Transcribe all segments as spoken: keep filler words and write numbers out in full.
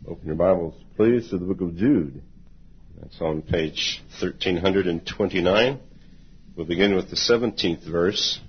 Open your Bibles, please, to the book of Jude. That's on page thirteen twenty-nine. We'll begin with the seventeenth verse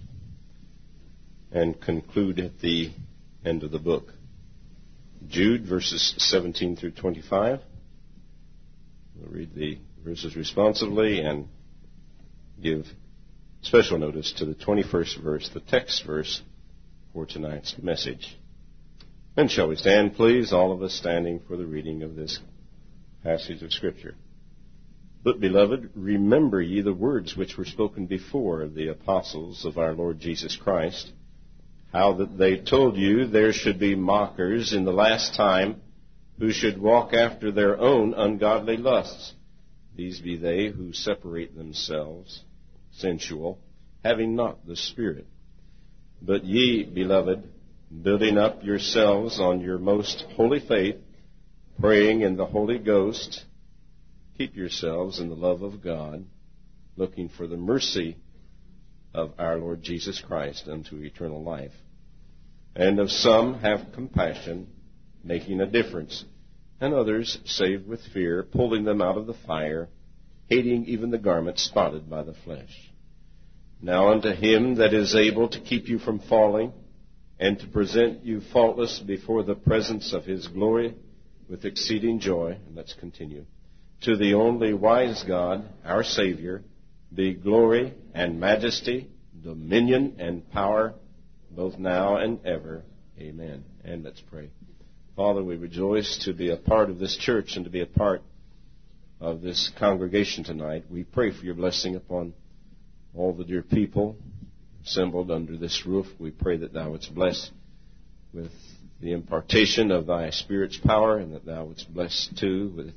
and conclude at the end of the book. Jude, verses seventeen through twenty-five. We'll read the verses responsively and give special notice to the twenty-first verse, the text verse for tonight's message. And shall we stand, please, all of us standing for the reading of this passage of Scripture. But, beloved, remember ye the words which were spoken before of the apostles of our Lord Jesus Christ, how that they told you there should be mockers in the last time, who should walk after their own ungodly lusts. These be they who separate themselves, sensual, having not the Spirit. But ye, beloved, building up yourselves on your most holy faith, praying in the Holy Ghost, keep yourselves in the love of God, looking for the mercy of our Lord Jesus Christ unto eternal life. And of some have compassion, making a difference, and others save with fear, pulling them out of the fire, hating even the garment spotted by the flesh. Now unto him that is able to keep you from falling, and to present you faultless before the presence of his glory with exceeding joy. And let's continue. To the only wise God, our Savior, be glory and majesty, dominion and power, both now and ever. Amen. And let's pray. Father, we rejoice to be a part of this church and to be a part of this congregation tonight. We pray for your blessing upon all the dear people assembled under this roof. We pray that thou wouldst bless with the impartation of thy Spirit's power, and that thou wouldst bless too with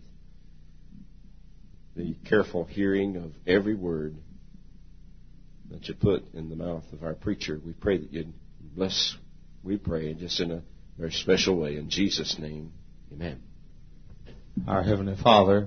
the careful hearing of every word that you put in the mouth of our preacher. We pray that you'd bless, we pray, just in a very special way. In Jesus' name, amen. Our Heavenly Father,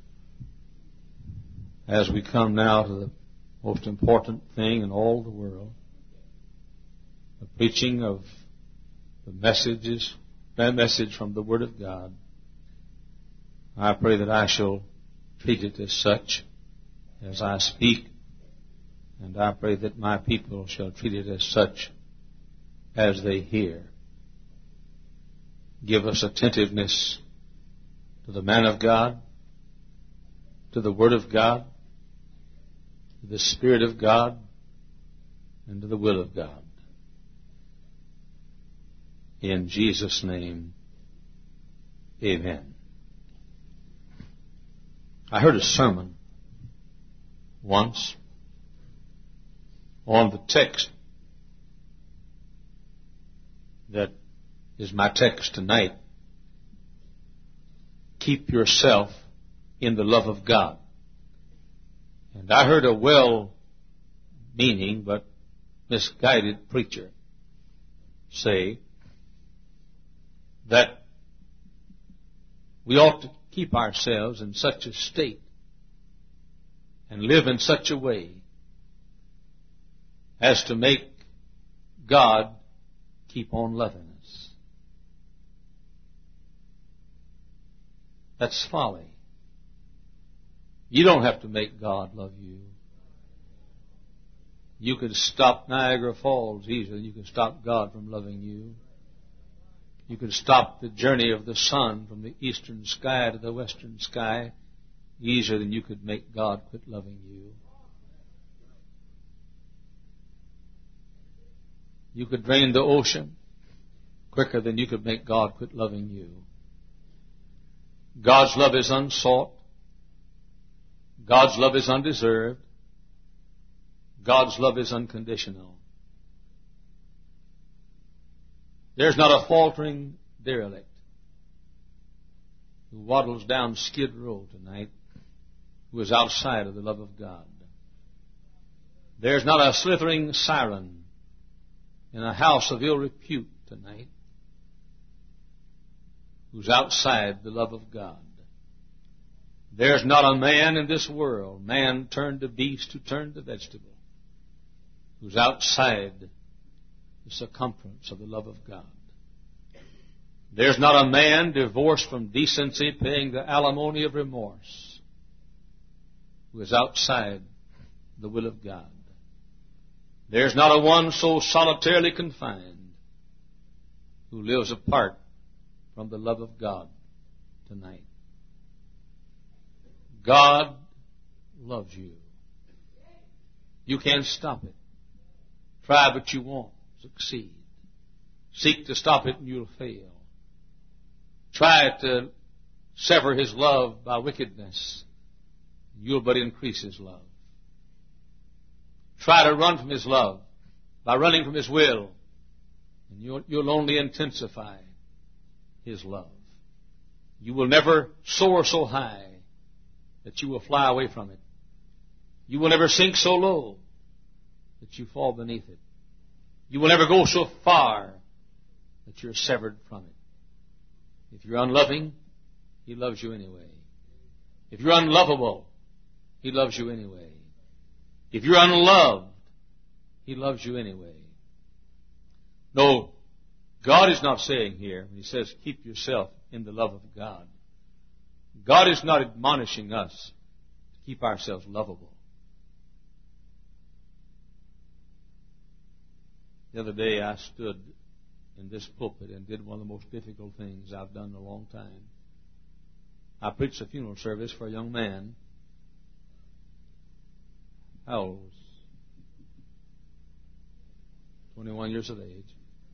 as we come now to the most important thing in all the world, the preaching of the messages, that message from the Word of God, I pray that I shall treat it as such as I speak, and I pray that my people shall treat it as such as they hear. Give us attentiveness to the man of God, to the Word of God, to the Spirit of God, and to the will of God. In Jesus' name, amen. I heard a sermon once on the text that is my text tonight. Keep yourself in the love of God. And I heard a well-meaning but misguided preacher say that we ought to keep ourselves in such a state and live in such a way as to make God keep on loving us. That's folly. You don't have to make God love you. You could stop Niagara Falls easily. You could stop God from loving you. You could stop the journey of the sun from the eastern sky to the western sky easier than you could make God quit loving you. You could drain the ocean quicker than you could make God quit loving you. God's love is unsought. God's love is undeserved. God's love is unconditional. There's not a faltering derelict who waddles down Skid Row tonight who is outside of the love of God. There's not a slithering siren in a house of ill repute tonight who's outside the love of God. There's not a man in this world, man turned to beast who turned to vegetable, who's outside the circumference of the love of God. There's not a man divorced from decency, paying the alimony of remorse, who is outside the will of God. There's not a one so solitarily confined who lives apart from the love of God tonight. God loves you. You can't stop it. Try, but you won't succeed. Seek to stop it and you'll fail. Try to sever His love by wickedness. You'll but increase His love. Try to run from His love by running from His will, and you'll, you'll only intensify His love. You will never soar so high that you will fly away from it. You will never sink so low that you fall beneath it. You will never go so far that you're severed from it. If you're unloving, He loves you anyway. If you're unlovable, He loves you anyway. If you're unloved, He loves you anyway. No, God is not saying here, when He says, keep yourself in the love of God. God is not admonishing us to keep ourselves lovable. The other day I stood in this pulpit and did one of the most difficult things I've done in a long time. I preached a funeral service for a young man. How old was twenty-one years of age,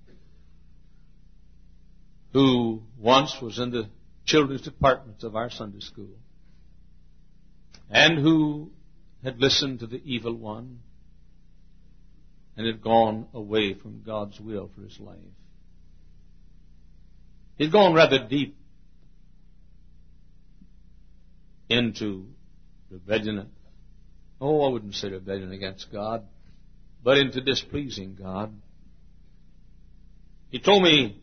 who once was in the children's departments of our Sunday school, and who had listened to the evil one and had gone away from God's will for his life. He'd gone rather deep into rebellion. Oh, I wouldn't say rebellion against God, but into displeasing God. He told me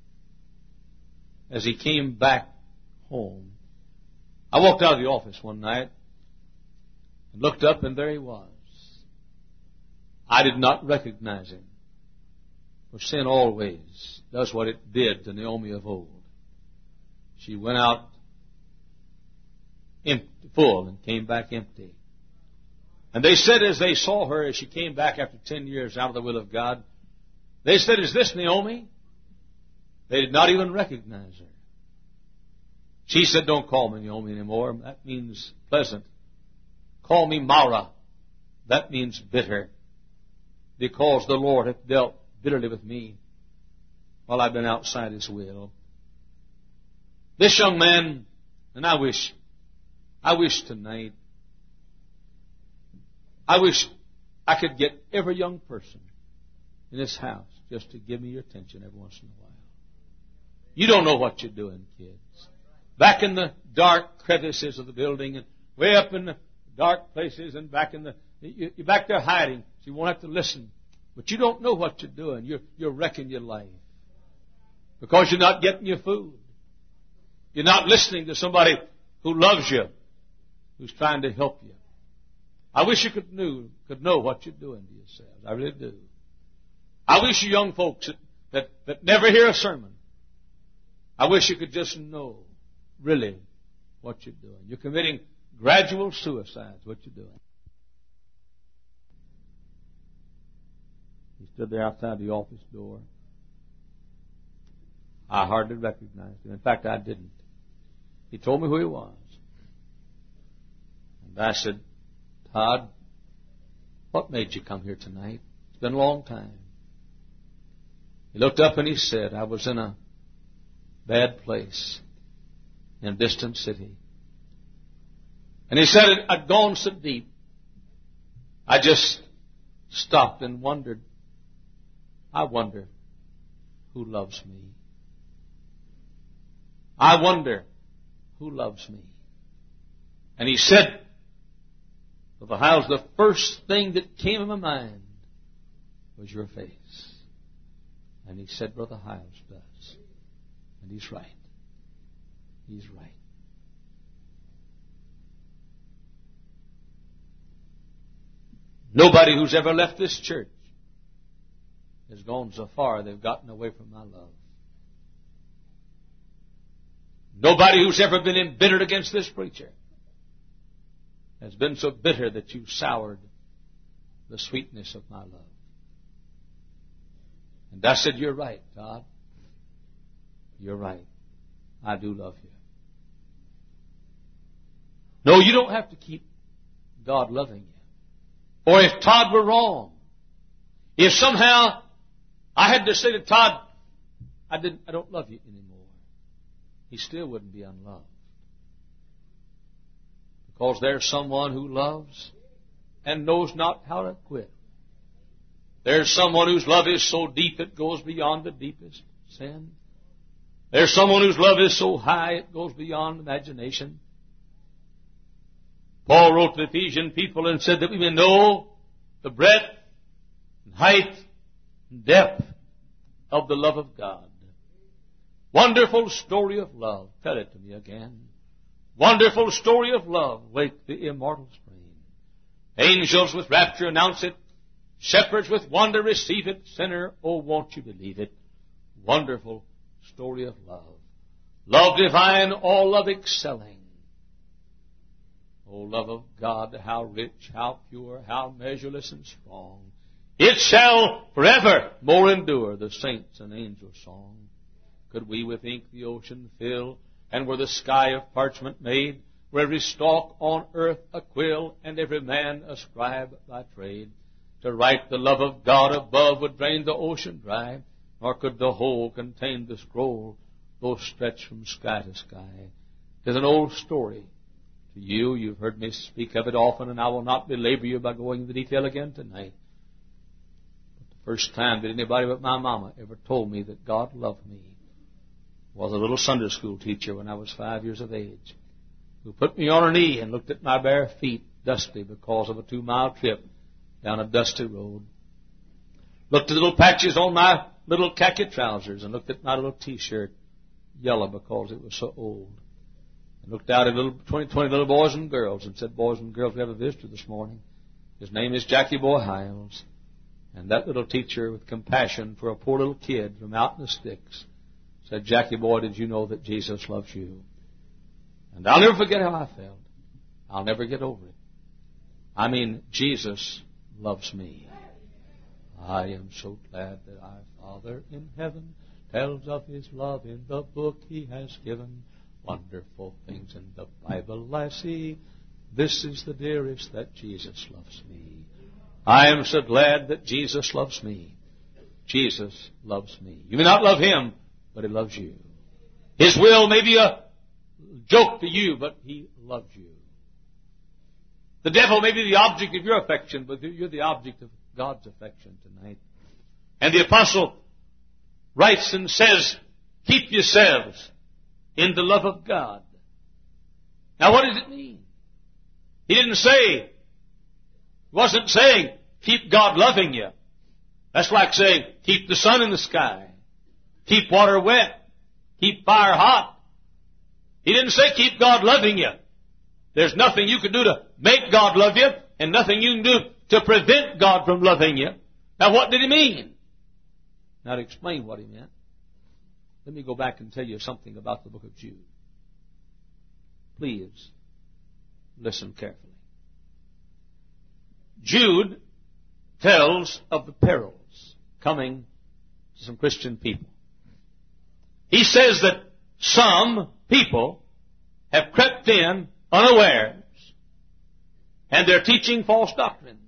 as he came back home, I walked out of the office one night and looked up, and there he was. I did not recognize him, for sin always does what it did to Naomi of old. She went out empty, full and came back empty. And they said as they saw her, as she came back after ten years out of the will of God, they said, "Is this Naomi?" They did not even recognize her. She said, "Don't call me Naomi anymore. That means pleasant. Call me Mara. That means bitter. Because the Lord hath dealt bitterly with me while I've been outside His will." This young man, and I wish, I wish tonight, I wish I could get every young person in this house just to give me your attention every once in a while. You don't know what you're doing, kids. Back in the dark crevices of the building and way up in the dark places and back in the, you're back there hiding so you won't have to listen. But you don't know what you're doing. You're, you're wrecking your life because you're not getting your food. You're not listening to somebody who loves you, who's trying to help you. I wish you could knew, could know what you're doing to yourselves. I really do. I wish you young folks that, that, that never hear a sermon, I wish you could just know really what you're doing. You're committing gradual suicides, what you're doing. He stood there outside the office door. I hardly recognized him. In fact, I didn't. He told me who he was. And I said, "Todd, what made you come here tonight? It's been a long time." He looked up and he said, "I was in a bad place in a distant city." And he said, "I'd gone so deep, I just stopped and wondered, I wonder who loves me. I wonder who loves me." And he said, "Brother Hiles, the first thing that came in my mind was your face." And he said, "Brother Hiles does." And he's right. He's right. Nobody who's ever left this church has gone so far they've gotten away from my love. Nobody who's ever been embittered against this preacher has been so bitter that you've soured the sweetness of my love. And I said, you're right, Todd. You're right. I do love you. No, you don't have to keep God loving you. Or if Todd were wrong, if somehow I had to say to Todd, I didn't, I don't love you anymore, he still wouldn't be unloved. Because there's someone who loves and knows not how to quit. There's someone whose love is so deep it goes beyond the deepest sin. There's someone whose love is so high it goes beyond imagination. Paul wrote to the Ephesian people and said that we may know the breadth and height and depth of the love of God. Wonderful story of love. Tell it to me again. Wonderful story of love. Wake the immortal spring. Angels with rapture announce it. Shepherds with wonder receive it. Sinner, oh, won't you believe it? Wonderful story of love. Love divine, all love excelling. O love of God, how rich, how pure, how measureless and strong. It shall forever more endure, the saints' and angels' song. Could we with ink the ocean fill, and were the sky of parchment made, were every stalk on earth a quill, and every man a scribe by trade, to write the love of God above would drain the ocean dry, nor could the whole contain the scroll, though stretched from sky to sky. 'Tis an old story. To you, you've heard me speak of it often, and I will not belabor you by going into detail again tonight. But the first time that anybody but my mama ever told me that God loved me was a little Sunday school teacher when I was five years of age, who put me on her knee and looked at my bare feet, dusty because of a two-mile trip down a dusty road. Looked at the little patches on my little khaki trousers and looked at my little T-shirt, yellow because it was so old. And looked out at little twenty, twenty little boys and girls and said, boys and girls, we have a visitor this morning. His name is Jackie Boy Hiles. And that little teacher, with compassion for a poor little kid from out in the sticks, said, Jackie boy, did you know that Jesus loves you? And I'll never forget how I felt. I'll never get over it. I mean, Jesus loves me. I am so glad that our Father in heaven tells of His love in the book He has given. Wonderful things in the Bible I see. This is the dearest, that Jesus loves me. I am so glad that Jesus loves me. Jesus loves me. You may not love Him, but He loves you. His will may be a joke to you, but He loves you. The devil may be the object of your affection, but you're the object of God's affection tonight. And the apostle writes and says, keep yourselves in the love of God. Now what does it mean? He didn't say, he wasn't saying, keep God loving you. That's like saying, keep the sun in the sky. Keep water wet. Keep fire hot. He didn't say keep God loving you. There's nothing you can do to make God love you, and nothing you can do to prevent God from loving you. Now what did He mean? Now to explain what He meant, let me go back and tell you something about the book of Jude. Please listen carefully. Jude tells of the perils coming to some Christian people. He says that some people have crept in unawares, and they're teaching false doctrines.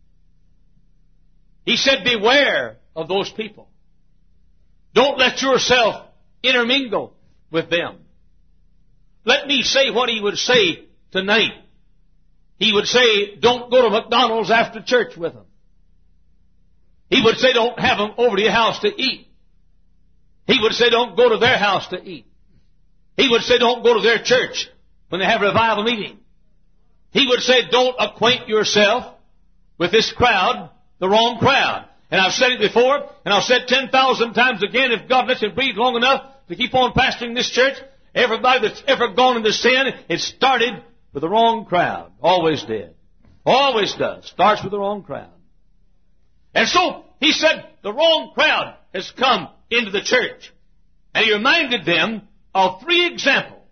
He said, beware of those people. Don't let yourself intermingle with them. Let me say what he would say tonight. He would say, don't go to McDonald's after church with them. He would say, don't have them over to your house to eat. He would say, don't go to their house to eat. He would say, don't go to their church when they have a revival meeting. He would say, don't acquaint yourself with this crowd, the wrong crowd. And I've said it before, and I've said ten thousand times again, if God lets it breathe long enough to keep on pastoring this church, everybody that's ever gone into sin, it started with the wrong crowd. Always did. Always does. Starts with the wrong crowd. And so, he said, the wrong crowd has come into the church. And he reminded them of three examples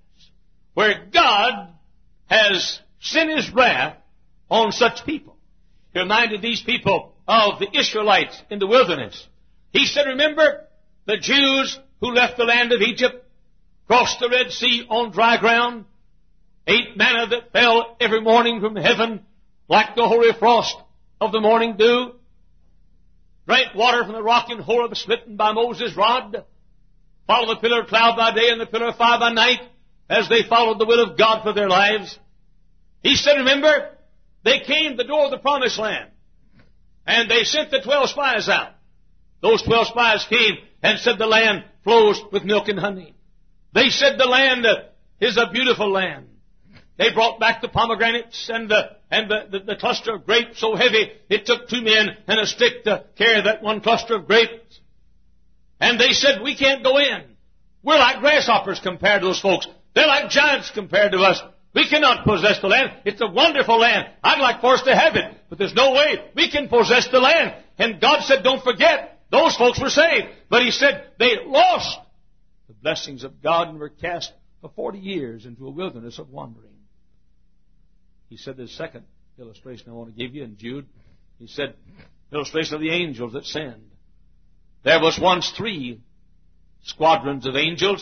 where God has sent His wrath on such people. He reminded these people of the Israelites in the wilderness. He said, remember the Jews who left the land of Egypt, crossed the Red Sea on dry ground, ate manna that fell every morning from heaven like the hoary frost of the morning dew, drank water from the rock in Horeb smitten by Moses' rod, followed the pillar of cloud by day and the pillar of fire by night as they followed the will of God for their lives. He said, remember, they came to the door of the promised land, and they sent the twelve spies out. Those twelve spies came and said the land flows with milk and honey. They said the land is a beautiful land. They brought back the pomegranates and the and the, the, the cluster of grapes so heavy it took two men and a stick to carry that one cluster of grapes. And they said, we can't go in. We're like grasshoppers compared to those folks. They're like giants compared to us. We cannot possess the land. It's a wonderful land. I'd like for us to have it, but there's no way we can possess the land. And God said, don't forget, those folks were saved. But He said they lost the blessings of God and were cast for forty years into a wilderness of wandering. He said the second illustration I want to give you in Jude. He said, illustration of the angels that sinned. There was once three squadrons of angels.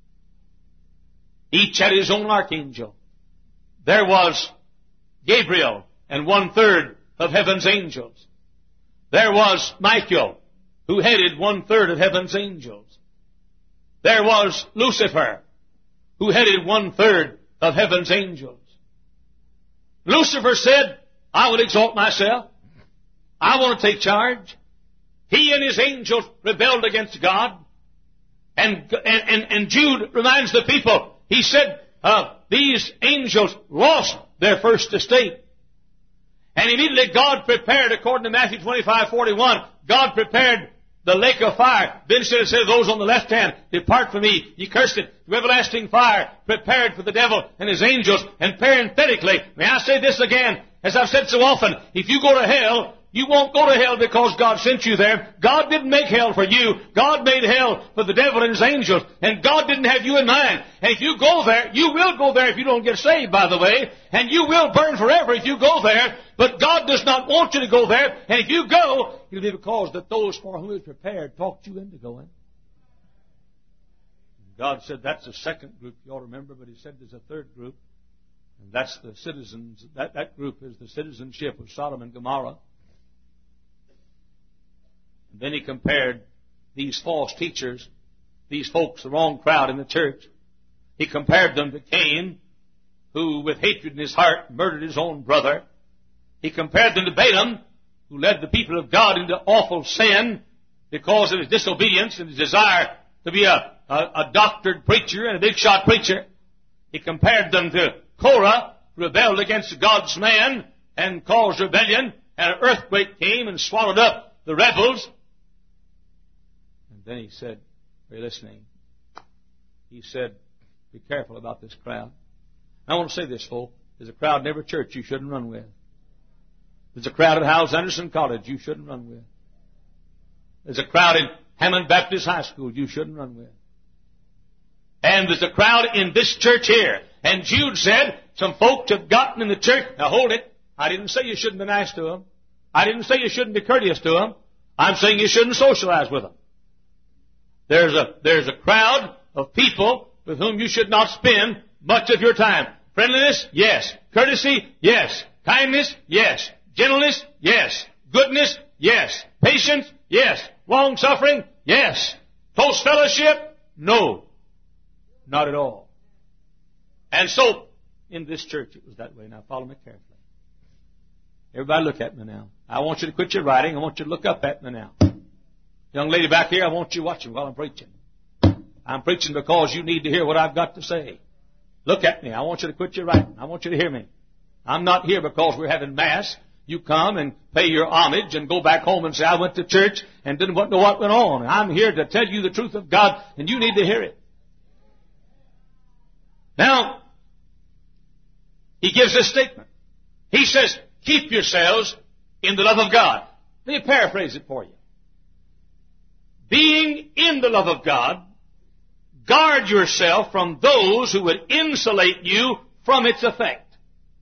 Each had his own archangel. There was Gabriel and one-third of heaven's angels. There was Michael, who headed one-third of heaven's angels. There was Lucifer, who headed one-third of heaven's angels. Lucifer said, I will exalt myself. I want to take charge. He and his angels rebelled against God. And, and, and Jude reminds the people, he said, uh, these angels lost their first estate. And immediately God prepared, according to Matthew twenty-five forty-one, God prepared the lake of fire. Then said it said, those on the left hand, depart from me, ye cursed, to everlasting fire, prepared for the devil and his angels. And parenthetically, may I say this again, as I've said so often, if you go to hell, you won't go to hell because God sent you there. God didn't make hell for you. God made hell for the devil and his angels. And God didn't have you in mind. And if you go there, you will go there if you don't get saved, by the way. And you will burn forever if you go there. But God does not want you to go there. And if you go, it'll be because that those for whom He was prepared talked you into going. God said that's the second group you ought to remember, but He said there's a third group. And that's the citizens. That, that group is the citizenship of Sodom and Gomorrah. And then He compared these false teachers, these folks, the wrong crowd in the church. He compared them to Cain, who with hatred in his heart murdered his own brother. He compared them to Balaam, who led the people of God into awful sin because of his disobedience and his desire to be a, a, a doctored preacher and a big shot preacher. He compared them to Korah, who rebelled against God's man and caused rebellion, and an earthquake came and swallowed up the rebels. Then He said, are you listening? He said, be careful about this crowd. I want to say this, folks. There's a crowd in every church you shouldn't run with. There's a crowd at Howells Anderson College you shouldn't run with. There's a crowd in Hammond Baptist High School you shouldn't run with. And there's a crowd in this church here. And Jude said, some folks have gotten in the church. Now hold it. I didn't say you shouldn't be nice to them. I didn't say you shouldn't be courteous to them. I'm saying you shouldn't socialize with them. There's a, there's a crowd of people with whom you should not spend much of your time. Friendliness? Yes. Courtesy? Yes. Kindness? Yes. Gentleness? Yes. Goodness? Yes. Patience? Yes. Long-suffering? Yes. Close fellowship? No. Not at all. And so, in this church it was that way. Now follow me carefully. Everybody look at me now. I want you to quit your writing. I want you to look up at me now. Young lady back here, I want you watching while I'm preaching. I'm preaching because you need to hear what I've got to say. Look at me. I want you to quit your writing. I want you to hear me. I'm not here because we're having Mass. You come and pay your homage and go back home and say, I went to church and didn't know what went on. I'm here to tell you the truth of God, and you need to hear it. Now, he gives this statement. He says, keep yourselves in the love of God. Let me paraphrase it for you. Being in the love of God, guard yourself from those who would insulate you from its effect.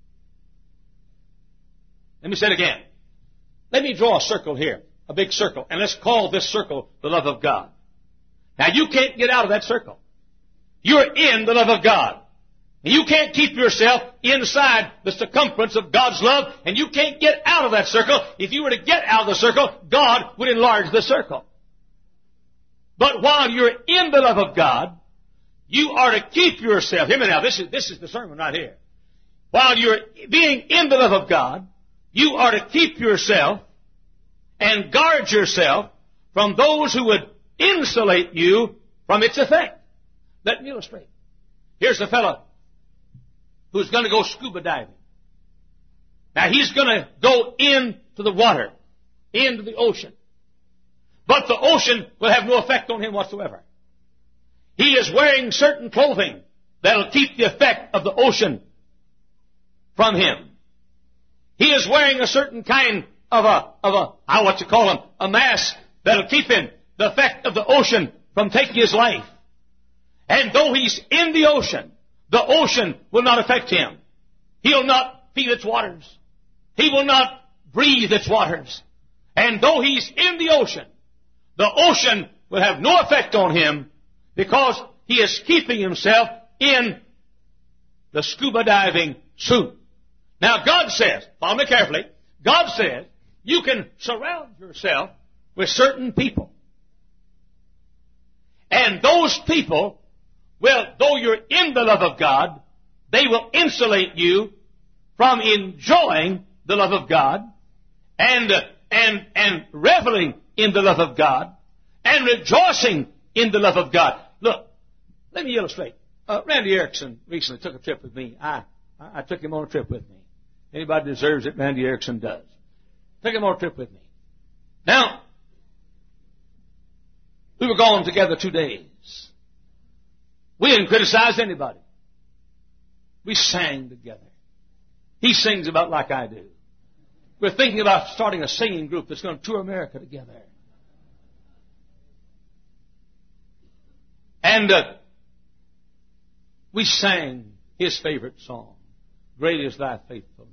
Let me say it again. Let me draw a circle here, a big circle, and let's call this circle the love of God. Now, you can't get out of that circle. You're in the love of God. And you can't keep yourself inside the circumference of God's love, and you can't get out of that circle. If you were to get out of the circle, God would enlarge the circle. But while you're in the love of God, you are to keep yourself. Hear me now. This is, this is the sermon right here. While you're being in the love of God, you are to keep yourself and guard yourself from those who would insulate you from its effect. Let me illustrate. Here's a fellow who's going to go scuba diving. Now, he's going to go into the water, into the ocean. But the ocean will have no effect on him whatsoever. He is wearing certain clothing that will keep the effect of the ocean from him. He is wearing a certain kind of a, of a, I what you call him, a mask that will keep him, the effect of the ocean, from taking his life. And though he's in the ocean, the ocean will not affect him. He'll not feel its waters. He will not breathe its waters. And though he's in the ocean, the ocean will have no effect on him because he is keeping himself in the scuba diving suit. Now, God says, follow me carefully, God says you can surround yourself with certain people. And those people will, though you're in the love of God, they will insulate you from enjoying the love of God and, uh, and, and reveling in the love of God and rejoicing in the love of God. Look, let me illustrate. Uh, Randy Erickson recently took a trip with me. I, I, I took him on a trip with me. Anybody deserves it, Randy Erickson does. Took him on a trip with me. Now, we were gone together two days. We didn't criticize anybody. We sang together. He sings about like I do. We're thinking about starting a singing group that's going to tour America together. And uh, we sang his favorite song, Great is Thy Faithfulness.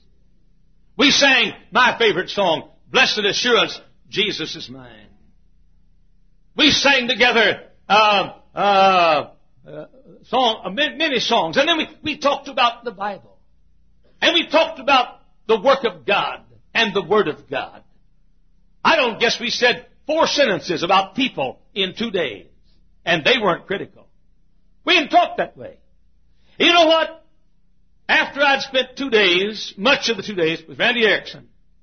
We sang my favorite song, Blessed Assurance, Jesus is Mine. We sang together uh, uh, uh, song, uh, many songs. And then we, we talked about the Bible. And we talked about the work of God and the Word of God. I don't guess we said four sentences about people in two days. And they weren't critical. We didn't talk that way. You know what? After I'd spent two days, much of the two days, with Randy Erickson,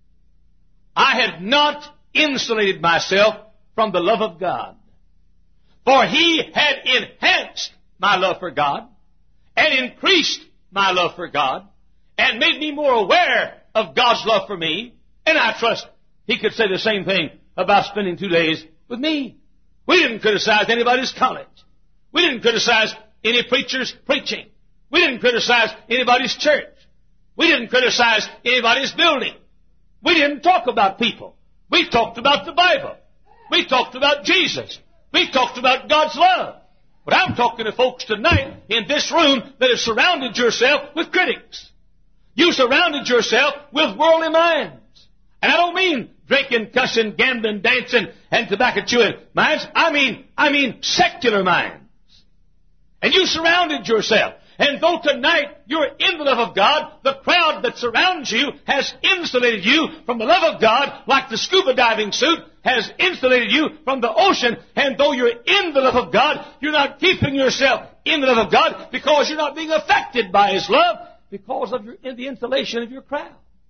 I had not insulated myself from the love of God. For he had enhanced my love for God and increased my love for God and made me more aware of God's love for me. And I trust he could say the same thing about spending two days with me. We didn't criticize anybody's college. We didn't criticize any preacher's preaching. We didn't criticize anybody's church. We didn't criticize anybody's building. We didn't talk about people. We talked about the Bible. We talked about Jesus. We talked about God's love. But I'm talking to folks tonight in this room that have surrounded yourself with critics. You surrounded yourself with worldly minds. And I don't mean drinking, cussing, gambling, dancing, and tobacco chewing minds. I mean, I mean secular minds. And you surrounded yourself. And though tonight you're in the love of God, the crowd that surrounds you has insulated you from the love of God, like the scuba diving suit has insulated you from the ocean. And though you're in the love of God, you're not keeping yourself in the love of God because you're not being affected by His love because of your, in the insulation of your crowd.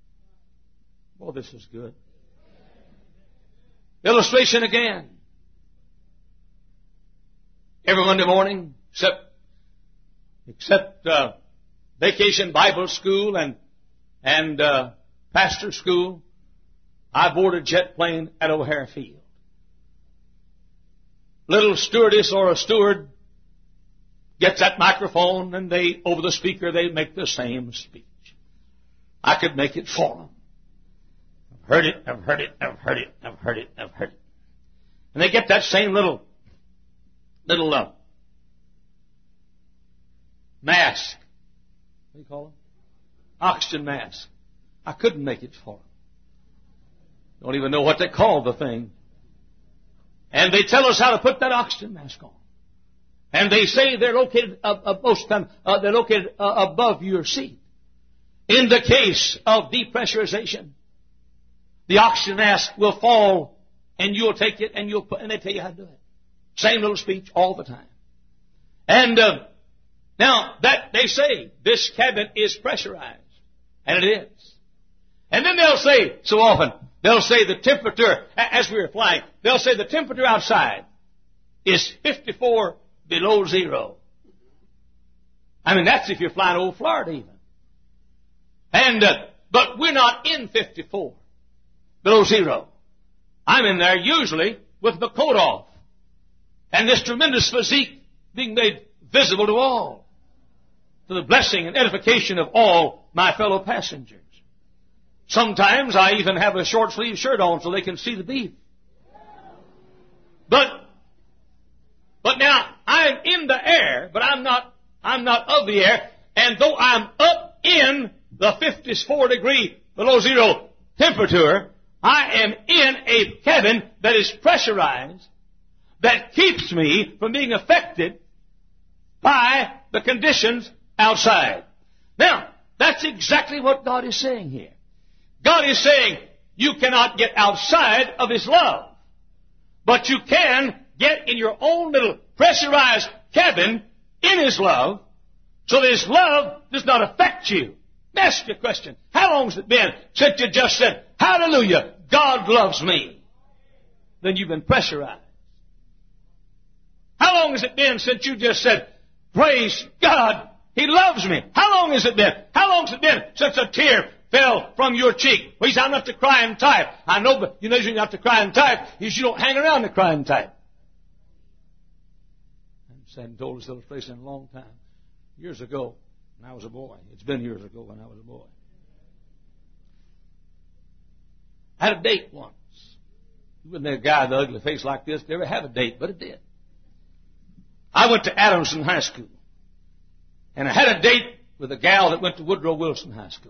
Well, this is good. Illustration again. Every Monday morning, except except uh, vacation Bible school and and uh, pastor school, I board a jet plane at O'Hare Field. Little stewardess or a steward gets that microphone and they, over the speaker, they make the same speech. I could make it for them. I've heard it, I've heard it, I've heard it, I've heard it, I've heard it. And they get that same little, little uh, mask. What do you call them? Oxygen mask. I couldn't make it for them. Don't even know what they call the thing. And they tell us how to put that oxygen mask on. And they say they're located uh, uh, most of the time, uh, they're located uh, above your seat. In the case of depressurization, the oxygen mask will fall, and you'll take it, and you'll put, and they tell you how to do it. Same little speech all the time. And uh, now that they say this cabin is pressurized, and it is. And then they'll say so often, they'll say the temperature as we were flying, they'll say the temperature outside is fifty-four below zero. I mean, that's if you're flying over Florida even. And uh, but we're not in fifty-four below zero. I'm in there usually with my coat off, and this tremendous physique being made visible to all, to the blessing and edification of all my fellow passengers. Sometimes I even have a short sleeve shirt on so they can see the beef. But, but now I'm in the air, but I'm not, I'm not of the air, and though I'm up in the fifty-four degree below zero temperature, I am in a cabin that is pressurized, that keeps me from being affected by the conditions outside. Now, that's exactly what God is saying here. God is saying you cannot get outside of His love, but you can get in your own little pressurized cabin in His love, so that His love does not affect you. Ask you a question. How long has it been since you just said, hallelujah, God loves me? Then you've been pressurized. How long has it been since you just said, praise God, He loves me? How long has it been? How long has it been since a tear fell from your cheek? Well, I'm not the crying type. I know, but you know you're not the crying type is you don't hang around the crying type. I haven't told this illustration in a long time. Years ago, when I was a boy. It's been years ago when I was a boy. I had a date once. You wouldn't have a guy with an ugly face like this to ever have a date, but it did. I went to Adamson High School. And I had a date with a gal that went to Woodrow Wilson High School.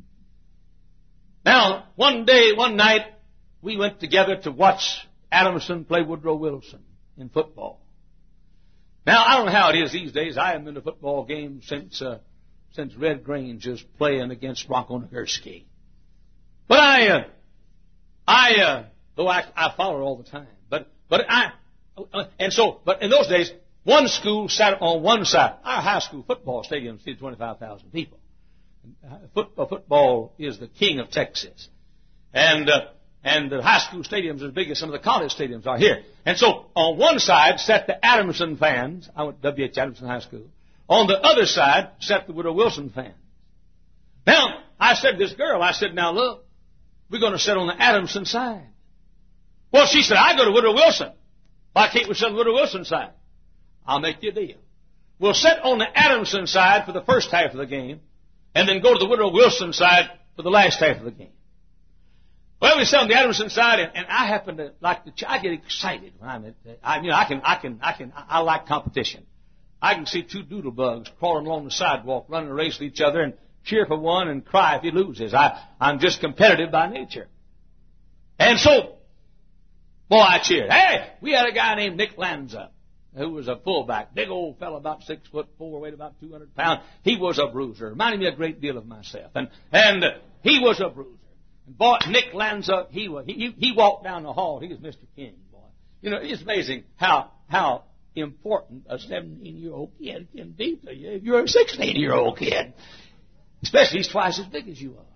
Now, one day, one night, we went together to watch Adamson play Woodrow Wilson in football. Now, I don't know how it is these days. I haven't been to a football game since uh, since Red Grange is playing against Bronco Nagurski. But I, uh, I, uh, though I, I follow it all the time. But but I, uh, and so, but in those days, one school sat on one side. Our high school football stadium seated twenty-five thousand people. Football, football is the king of Texas. And, uh, and the high school stadiums are as big as some of the college stadiums are here. And so, on one side sat the Adamson fans. I went to W H Adamson High School. On the other side sat the Woodrow Wilson fans. Now, I said to this girl, I said, now look, we're going to sit on the Adamson side. Well, she said, I go to Woodrow Wilson. Why can't we sit on the Woodrow Wilson side? I'll make you a deal. We'll sit on the Adamson side for the first half of the game, and then go to the Woodrow Wilson side for the last half of the game. Well, we sit on the Adamson side, and, and I happen to like the. I get excited when I'm at. I, you know, I can, I can, I can. I, I like competition. I can see two doodle bugs crawling along the sidewalk, running a race with each other, and cheer for one and cry if he loses. I, I'm just competitive by nature. And so, boy, I cheered. Hey, we had a guy named Nick Lanza, who was a fullback, big old fellow, about six foot four, weighed about two hundred pounds. He was a bruiser, reminded me a great deal of myself. And and uh, he was a bruiser. And boy, Nick Lanza, he was he he walked down the hall. He was Mister King, boy. You know, it's amazing how how important a seventeen-year-old kid can be to you if you're a sixteen-year-old kid, especially he's twice as big as you are.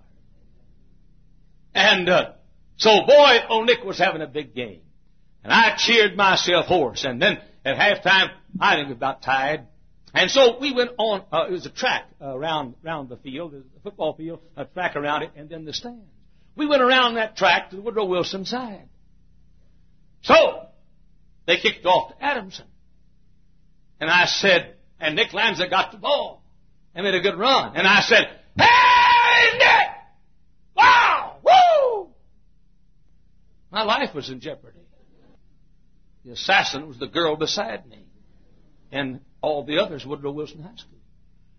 And uh, so, boy, old Nick was having a big game, and I cheered myself hoarse. And then at halftime, I think I was about tired. And so we went on, uh, it was a track uh, around, around the field, a football field, a track around it, and then the stands. We went around that track to the Woodrow Wilson side. So, they kicked off to Adamson. And I said, and Nick Lanza got the ball and made a good run. And I said, hey, Nick! Wow! Woo! My life was in jeopardy. The assassin was the girl beside me, and all the others, Woodrow Wilson High School.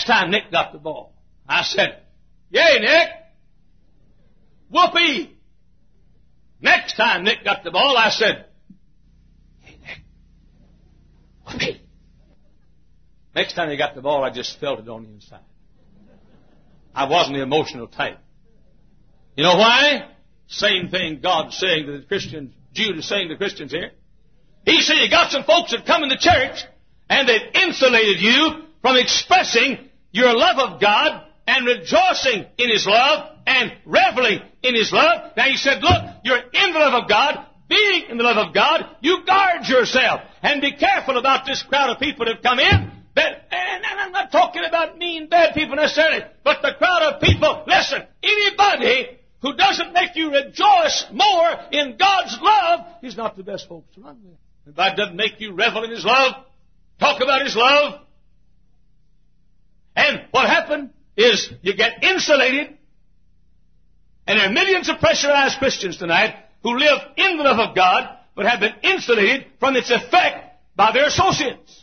time Nick got the ball, I said, "Yay, Nick! Whoopee!" Next time Nick got the ball, I said, "Hey, Nick, whoopee!" Next time he got the ball, I just felt it on the inside. I wasn't the emotional type. You know why? Same thing God's saying to the Christians, Jude is saying to the Christians here. He said, you got some folks that come in the church and they've insulated you from expressing your love of God and rejoicing in His love and reveling in His love. Now he said, look, you're in the love of God. Being in the love of God, you guard yourself and be careful about this crowd of people that have come in. That, and I'm not talking about mean, bad people necessarily, but the crowd of people, listen, anybody who doesn't make you rejoice more in God's love, he's not the best folks to run with. If that doesn't make you revel in His love, talk about His love, and what happened is you get insulated, and there are millions of pressurized Christians tonight who live in the love of God, but have been insulated from its effect by their associates.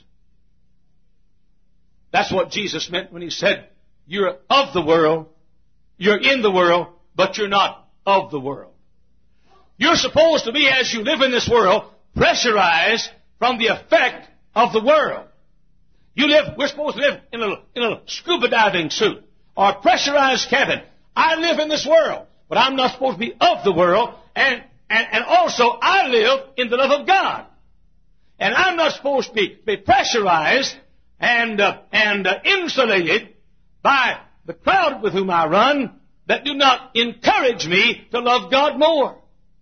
That's what Jesus meant when He said, you're of the world, you're in the world, but you're not of the world. You're supposed to be, as you live in this world, pressurized from the effect of the world. You live, we're supposed to live in a little, in a little scuba diving suit or a pressurized cabin. I live in this world, but I'm not supposed to be of the world, and, and, and also I live in the love of God. And I'm not supposed to be, be pressurized and, uh, and uh, insulated by the crowd with whom I run that do not encourage me to love God more.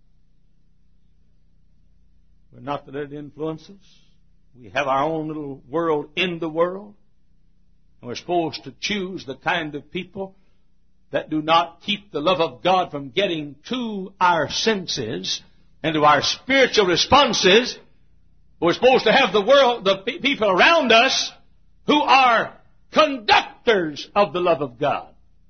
We're not to let it influence us. We have our own little world in the world. And we're supposed to choose the kind of people that do not keep the love of God from getting to our senses and to our spiritual responses. We're supposed to have the world, the people around us who are conductors of the love of God.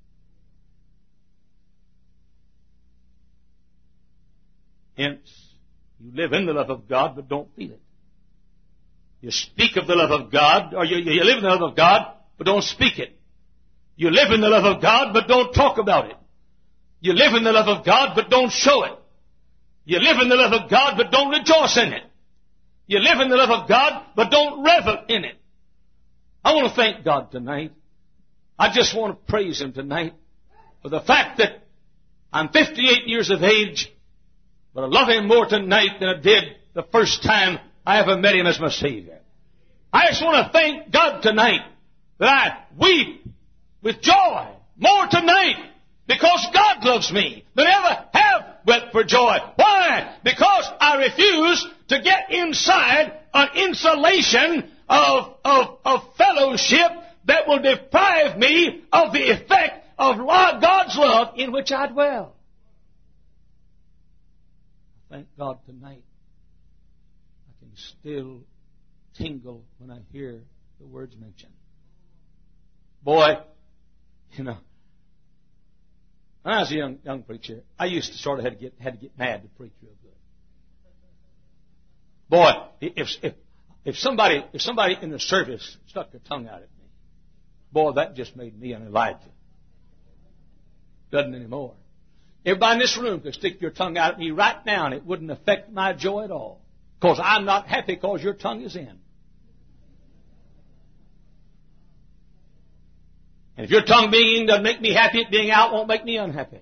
Hence, you live in the love of God, but don't feel it. You speak of the love of God, or you, you live in the love of God, but don't speak it. You live in the love of God, but don't talk about it. You live in the love of God, but don't show it. You live in the love of God, but don't rejoice in it. You live in the love of God, but don't revel in it. I want to thank God tonight. I just want to praise Him tonight for the fact that I'm fifty-eight years of age, but I love Him more tonight than I did the first time I ever met Him as my Savior. I just want to thank God tonight that I weep with joy more tonight because God loves me than I ever have wept for joy. Why? Because I refuse to get inside an insulation of, of, of fellowship that will deprive me of the effect of God's love in which I dwell. Thank God tonight I can still tingle when I hear the words mentioned. Boy, you know, when I was a young young preacher, I used to sort of had to get had to get mad to preach real good. Boy, if if if somebody if somebody in the service stuck their tongue out at me, boy, that just made me an Elijah. Doesn't anymore. Everybody in this room could stick your tongue out at me right now and it wouldn't affect my joy at all. Because I'm not happy because your tongue is in. And if your tongue being in doesn't make me happy, it being out won't make me unhappy.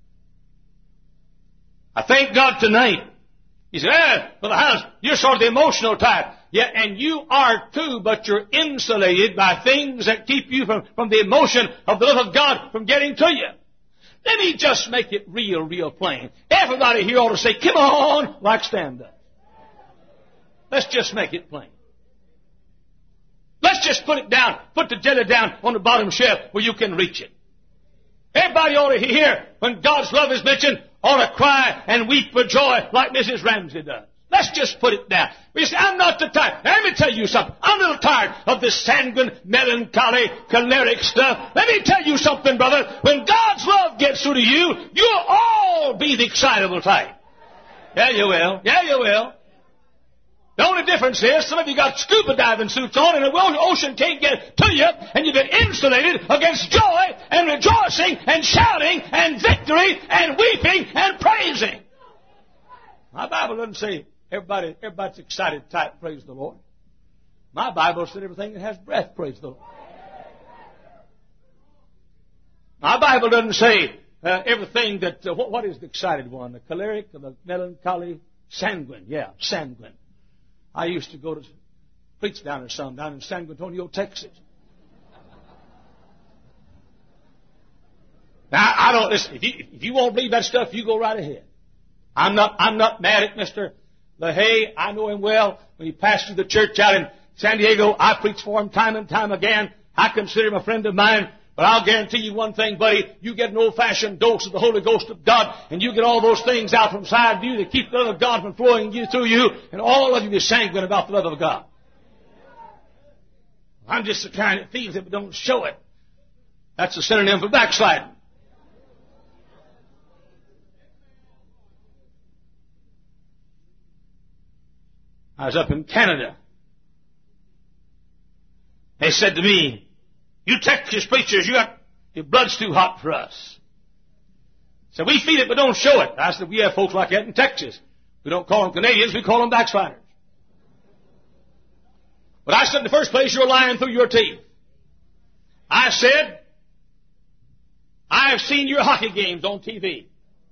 I thank God tonight. He said, eh, Brother House, you're sort of the emotional type. Yeah, and you are too, but you're insulated by things that keep you from, from the emotion of the love of God from getting to you. Let me just make it real, real plain. Everybody here ought to say, come on, like stand up. Let's just make it plain. Let's just put it down, put the jelly down on the bottom shelf where you can reach it. Everybody ought to hear when God's love is mentioned, ought to cry and weep for joy like Missus Ramsey does. Let's just put it down. You see, I'm not the type. Now, let me tell you something. I'm a little tired of this sanguine, melancholy, choleric stuff. Let me tell you something, brother. When God's love gets through to you, you'll all be the excitable type. Yeah, you will. Yeah, you will. The only difference is some of you got scuba diving suits on and the ocean can't get to you, and you've been insulated against joy and rejoicing and shouting and victory and weeping and praising. My Bible doesn't say everybody, everybody's excited type, praise the Lord. My Bible said everything that has breath, praise the Lord. My Bible doesn't say uh, everything that, uh, what, what is the excited one? The choleric or the melancholy? Sanguine, yeah, sanguine. I used to go to preach down there some, down in San Antonio, Texas. Now, I don't, listen, if you, if you won't believe that stuff, you go right ahead. I'm not, I'm not mad at Mister LaHaye. I know him well. When he pastored the church out in San Diego, I preached for him time and time again. I consider him a friend of mine. But I'll guarantee you one thing, buddy. You get an old-fashioned dose of the Holy Ghost of God, and you get all those things out from inside of you that keep the love of God from flowing you through you, and all of you be sanguine about the love of God. I'm just the kind that feels it but don't show it. That's a synonym for backsliding. I was up in Canada. They said to me, "You Texas preachers, you got, your blood's too hot for us." So we feel it, but don't show it. I said, we have folks like that in Texas. We don't call them Canadians, we call them backsliders. But I said, in the first place, you're lying through your teeth. I said, I have seen your hockey games on T V.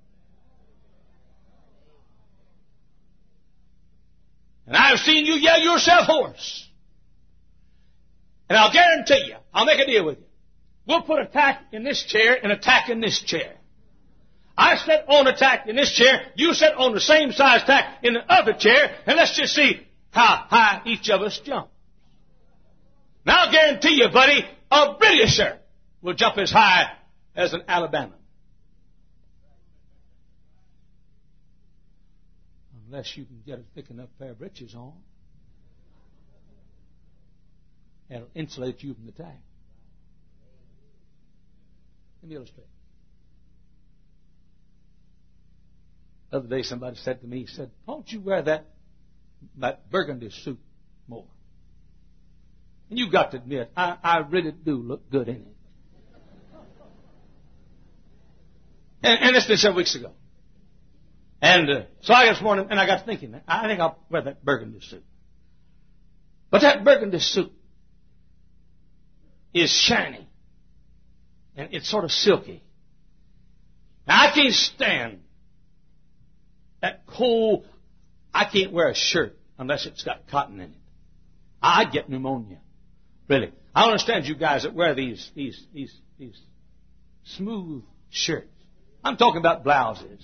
And I have seen you yell yourself hoarse. And I'll guarantee you, I'll make a deal with you. We'll put a tack in this chair and a tack in this chair. I sit on a tack in this chair, you sit on the same size tack in the other chair, and let's just see how high each of us jump. Now I'll guarantee you, buddy, a Britisher will jump as high as an Alabaman. Unless you can get a thick enough pair of breeches on. That'll insulate you from the tack. Let me illustrate. The other day somebody said to me, he said, "Don't you wear that, that burgundy suit more?" And you've got to admit, I, I really do look good in it. And, and it's been several weeks ago. And uh, so I got this morning, and I got thinking, I think I'll wear that burgundy suit. But that burgundy suit is shiny, and it's sort of silky. Now, I can't stand that cold. I can't wear a shirt unless it's got cotton in it. I'd get pneumonia. Really. I understand you guys that wear these, these, these, these smooth shirts. I'm talking about blouses.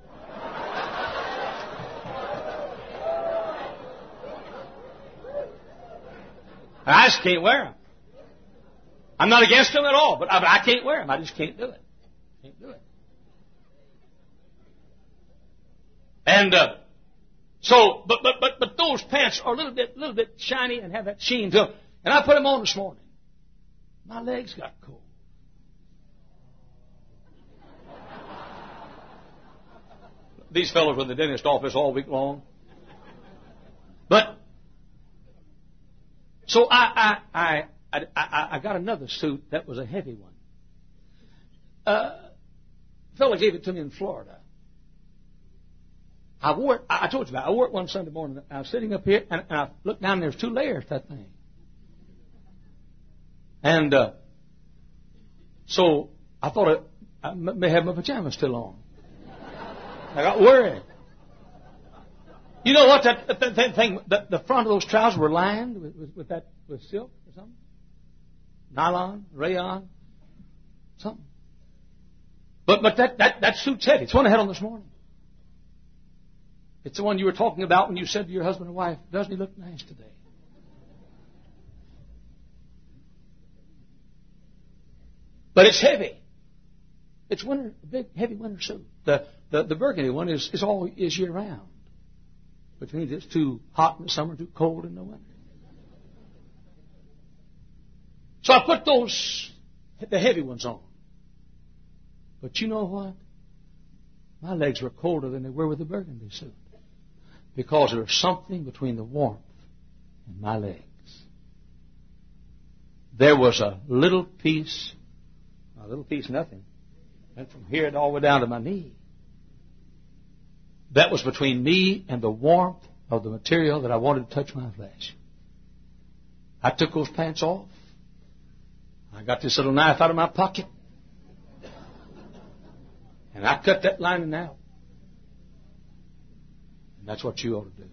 I just can't wear them. I'm not against them at all, but I, but I can't wear them. I just can't do it. Can't do it. And uh, so, but but but but those pants are a little bit little bit shiny and have that sheen to them. And I put them on this morning. My legs got cold. These fellows were in the dentist office all week long. But so I I I. I, I, I got another suit that was a heavy one. Uh, a fellow gave it to me in Florida. I wore it, I told you about it. I wore it one Sunday morning. I was sitting up here, and, and I looked down, and there was two layers to that thing. And uh, so I thought it, I may have my pajamas still on. I got worried. You know what? That, that, that thing, the, the front of those trousers were lined with, with, with that with silk or something. Nylon, rayon, something. But but that, that, that suit's heavy. It's one I had on this morning. It's the one you were talking about when you said to your husband and wife, "Doesn't he look nice today?" But it's heavy. It's winter, a big, heavy winter suit. The the, the burgundy one is, is all is year round, which means it's too hot in the summer, too cold in the winter. So I put those, the heavy ones on. But you know what? My legs were colder than they were with the burgundy suit. because there was something between the warmth and my legs. There was a little piece, a little piece, nothing, and from here all the way down to my knee. That was between me and the warmth of the material that I wanted to touch my flesh. I took those pants off. I got this little knife out of my pocket. And I cut that lining out. And that's what you ought to do.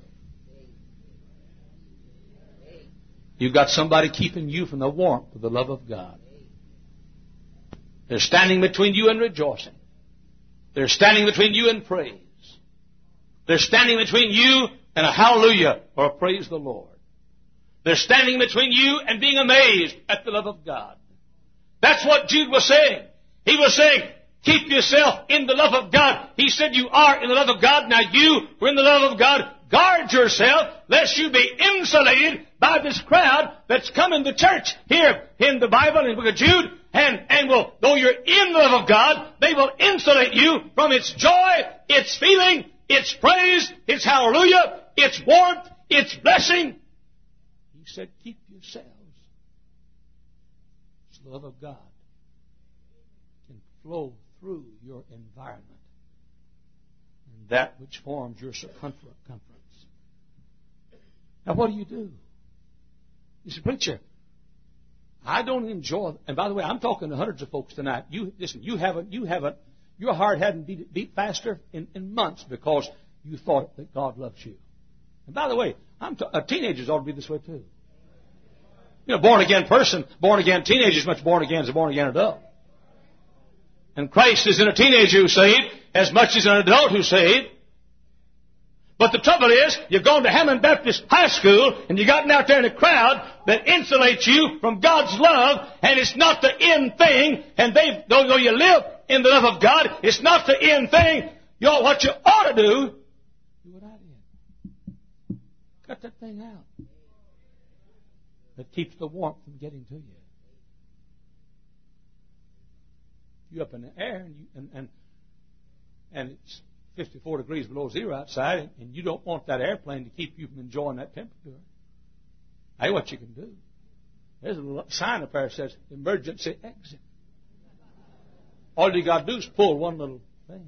You've got somebody keeping you from the warmth of the love of God. They're standing between you and rejoicing. They're standing between you and praise. They're standing between you and a hallelujah or a praise the Lord. They're standing between you and being amazed at the love of God. That's what Jude was saying. He was saying, keep yourself in the love of God. He said you are in the love of God. Now you who are in the love of God, guard yourself lest you be insulated by this crowd that's coming to church here in the Bible in the book of Jude. And, and will, though you're in the love of God, they will insulate you from its joy, its feeling, its praise, its hallelujah, its warmth, its blessing. He said, keep yourselves. The love of God can flow through your environment and that which forms your circumference. Now, what do you do? You say, preacher, I don't enjoy. And by the way, I'm talking to hundreds of folks tonight. You listen. You haven't. You haven't. Your heart hadn't beat, beat faster in, in months because you thought that God loves you. And by the way, I'm t- uh, teenagers ought to be this way too. You know, born-again person, born-again teenager is much born again as a born-again adult. And Christ is in a teenager who's saved as much as an adult who's saved. But the trouble is, you've gone to Hammond Baptist High School and you've gotten out there in a crowd that insulates you from God's love, and it's not the end thing. And they, though, though you live in the love of God, it's not the end thing. You know, what you ought to do, do what I did. Cut that thing out. That keeps the warmth from getting to you. You're up in the air and you, and, and and it's fifty-four degrees below zero outside, and, and you don't want that airplane to keep you from enjoying that temperature. Hey, what you can do? There's a little sign up there that says emergency exit. All you got to do is pull one little thing,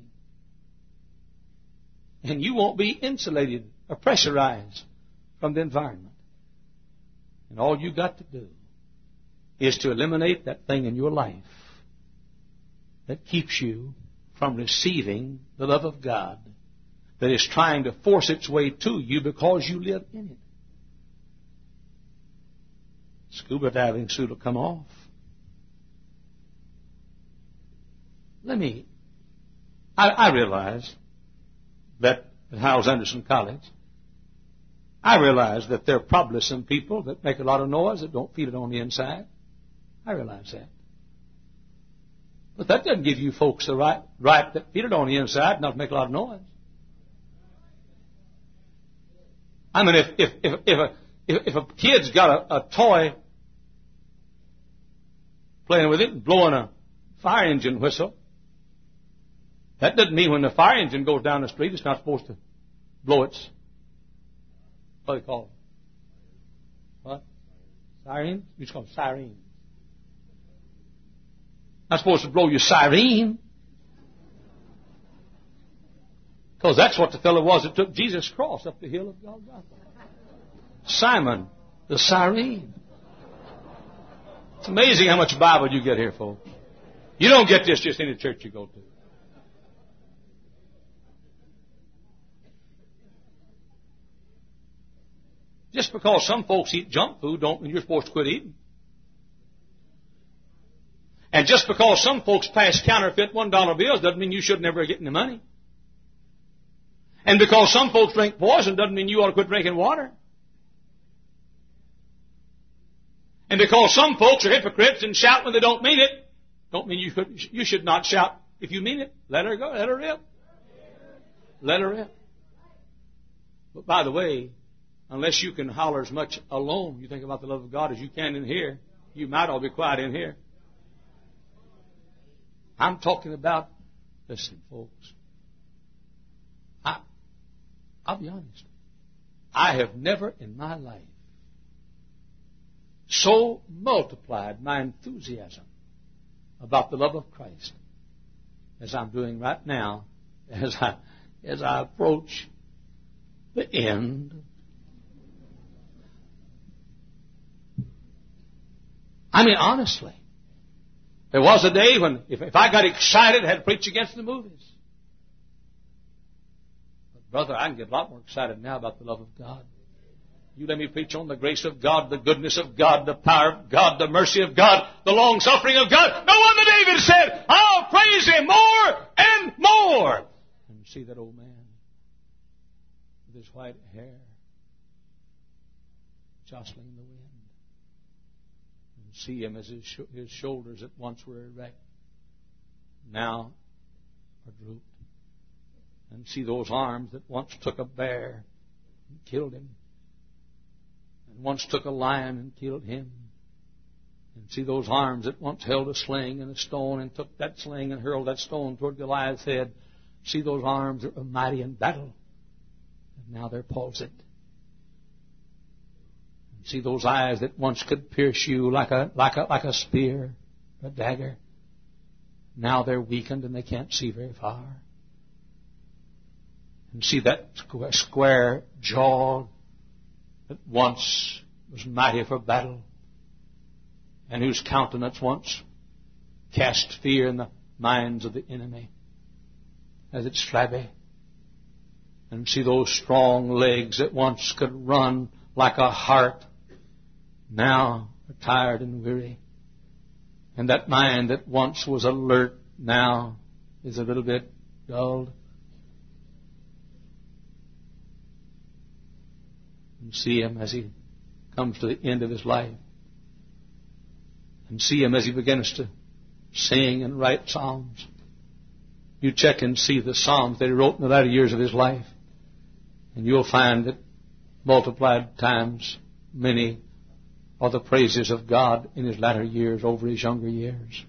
and you won't be insulated or pressurized from the environment. And all you got to do is to eliminate that thing in your life that keeps you from receiving the love of God that is trying to force its way to you because you live in it. Scuba diving suit will come off. Let me, I, I realize that at Howells Anderson College, I realize that there are probably some people that make a lot of noise that don't feel it on the inside. I realize that. But that doesn't give you folks the right, right that feel it on the inside not to make a lot of noise. I mean, if, if, if, if, a, if, if a kid's got a, a toy playing with it and blowing a fire engine whistle, that doesn't mean when the fire engine goes down the street, it's not supposed to blow its, what do they call it? What? Siren? It's called siren. Not supposed to blow your siren. Because that's what the fellow was that took Jesus' cross up the hill of Golgotha. Simon, the siren. It's amazing how much Bible you get here, folks. You don't get this just in any church you go to. Just because some folks eat junk food don't mean you're supposed to quit eating. And just because some folks pass counterfeit one dollar bills doesn't mean you should never get any money. And because some folks drink poison doesn't mean you ought to quit drinking water. And because some folks are hypocrites and shout when they don't mean it, don't mean you should, you should not shout if you mean it. Let her go. Let her rip. Let her rip. But by the way, unless you can holler as much alone, you think about the love of God as you can in here, you might all be quiet in here. I'm talking about, listen, folks, I, I'll be honest. I have never in my life so multiplied my enthusiasm about the love of Christ as I'm doing right now as I, as I approach the end. I mean, honestly, there was a day when if, if I got excited, I had to preach against the movies. But brother, I can get a lot more excited now about the love of God. You let me preach on the grace of God, the goodness of God, the power of God, the mercy of God, the long-suffering of God. No wonder David said, I'll praise Him more and more. And see that old man with his white hair jostling the wind. And see him as his, sh- his shoulders that once were erect now are drooped. And see those arms that once took a bear and killed him. And once took a lion and killed him. And see those arms that once held a sling and a stone and took that sling and hurled that stone toward Goliath's head. See those arms that were mighty in battle. And now they're palsied. And see those eyes that once could pierce you like a, like a, like a spear, a dagger. Now they're weakened and they can't see very far. And see that square jaw that once was mighty for battle and whose countenance once cast fear in the minds of the enemy as it's flabby. And see those strong legs that once could run like a hart now are tired and weary. And that mind that once was alert now is a little bit dulled. And see him as he comes to the end of his life. And see him as he begins to sing and write psalms. You check and see the psalms that he wrote in the latter years of his life. And you'll find that multiplied times many are the praises of God in his latter years over his younger years.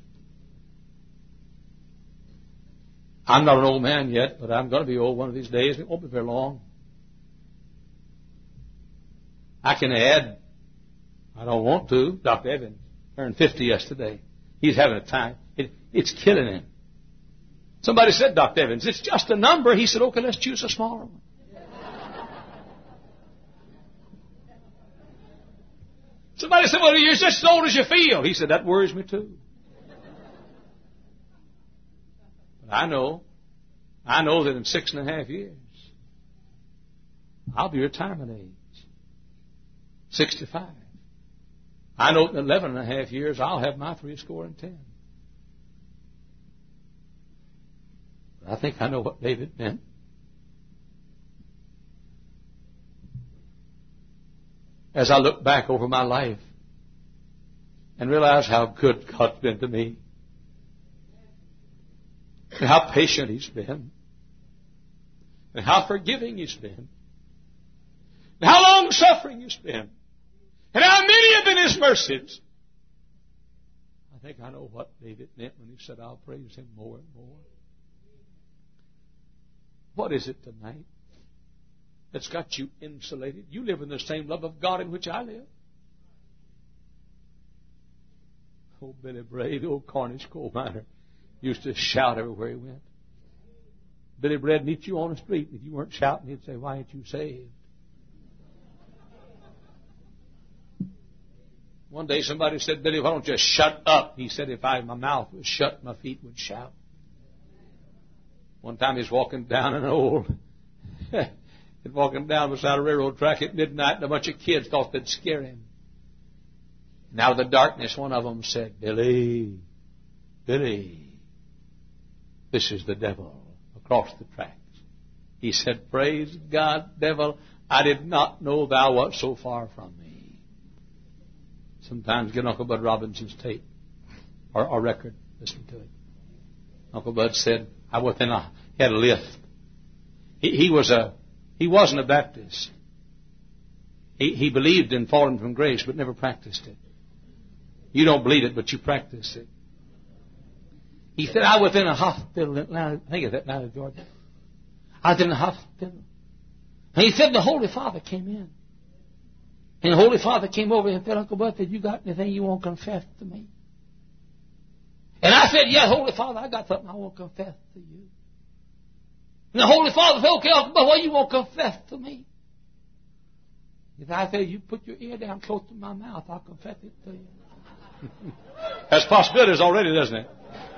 I'm not an old man yet, but I'm going to be old one of these days. It won't be very long. I can add, I don't want to, Doctor Evans turned fifty yesterday. He's having a time. It, it's killing him. Somebody said, Doctor Evans, it's just a number. He said, okay, let's choose a smaller one. Somebody said, well, you're just as old as you feel. He said, that worries me too. But I know, I know that in six and a half years, I'll be retirement age. sixty-five. I know in eleven and a half years I'll have my three score and ten. But I think I know what David meant. As I look back over my life and realize how good God's been to me, and how patient He's been, and how forgiving He's been, and how long-suffering He's been, and how many have been His mercies. I think I know what David meant when he said, I'll praise Him more and more. What is it tonight that's got you insulated? You live in the same love of God in which I live. Old Billy Bray, the old Cornish coal miner, used to shout everywhere he went. Billy Bray would meet you on the street. If you weren't shouting, he'd say, why ain't you saved? One day somebody said, Billy, why don't you shut up? He said, if I, my mouth was shut, my feet would shout. One time he was walking down an old, walking down beside a railroad track at midnight, and a bunch of kids thought they'd scare him. And out of the darkness, one of them said, Billy, Billy, this is the devil across the tracks. He said, praise God, devil, I did not know thou wert so far from me. Sometimes get Uncle Bud Robinson's tape or, or record. Listen to it. Uncle Bud said, I was in a, he had a lift. He, he was a, he wasn't a Baptist. He, he believed in falling from grace, but never practiced it. You don't believe it, but you practice it. He said, I was in a hospital in Atlanta, I think it's Atlanta, Georgia. I was in a hospital. And he said the Holy Father came in. And the Holy Father came over and said, Uncle Bud, said, you got anything you want to confess to me? And I said, yeah, Holy Father, I got something I want to confess to you. And the Holy Father said, okay, Uncle Bud, what do you want to confess to me? If I said, you put your ear down close to my mouth, I'll confess it to you. Has possibilities already, doesn't it?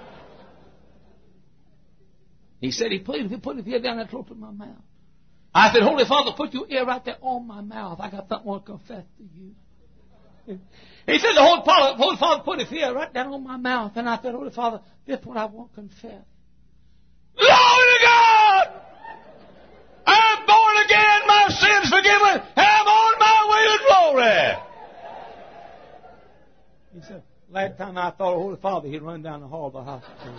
He said, he put, he put his ear down there close to my mouth. I said, Holy Father, put your ear right there on my mouth. I got something I want to confess to you. He said, the Holy Father, Holy Father put his ear right down on my mouth. And I said, Holy Father, this is what I want to confess. Glory to God! I'm born again, my sins forgiven, and I'm on my way to glory. He said, last time I thought of Holy Father, he'd run down the hall of the hospital.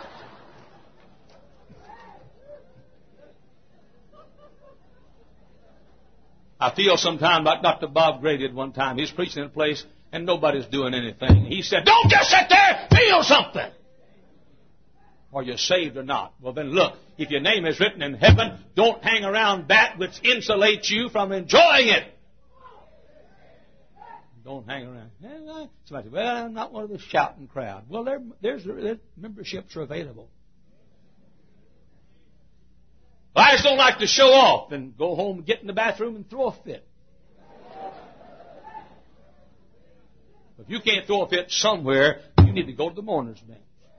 I feel sometime like Doctor Bob Gray did one time. He's preaching in a place and nobody's doing anything. He said, don't just sit there, feel something. Are you saved or not? Well then look, if your name is written in heaven, don't hang around that which insulates you from enjoying it. Don't hang around. Somebody said, well, I'm not one of the shouting crowd. Well, there, there's, their memberships are available. Well, I just don't like to show off and go home and get in the bathroom and throw a fit. If you can't throw a fit somewhere, you need to go to the mourner's bench.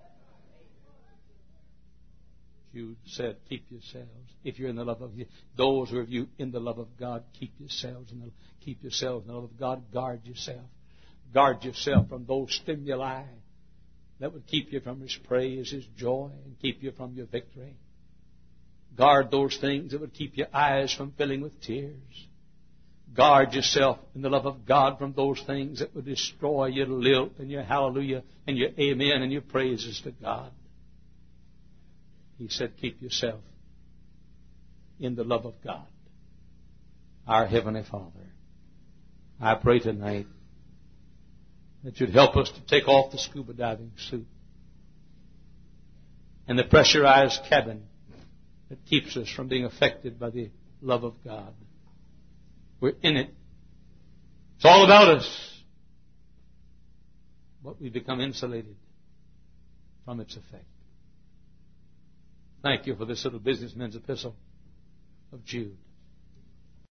Jude said, keep yourselves. If you're in the love of those who are you in the love of God, keep yourselves in the keep yourselves in the love of God. Guard yourself. Guard yourself from those stimuli that would keep you from His praise, His joy, and keep you from your victory. Guard those things that would keep your eyes from filling with tears. Guard yourself in the love of God from those things that would destroy your lilt and your hallelujah and your amen and your praises to God. He said, keep yourself in the love of God, our Heavenly Father. I pray tonight that you'd help us to take off the scuba diving suit and the pressurized cabin that keeps us from being affected by the love of God. We're in it. It's all about us. But we become insulated from its effect. Thank you for this little businessman's epistle of Jude.